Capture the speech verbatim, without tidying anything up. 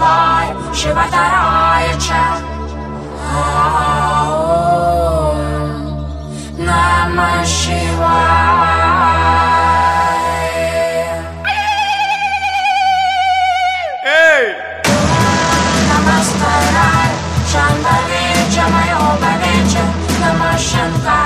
शिवाय शिवतराय च नमः शिवाय नमस्काराय शम्भवे च मयोभवे च नमः शङ्कराय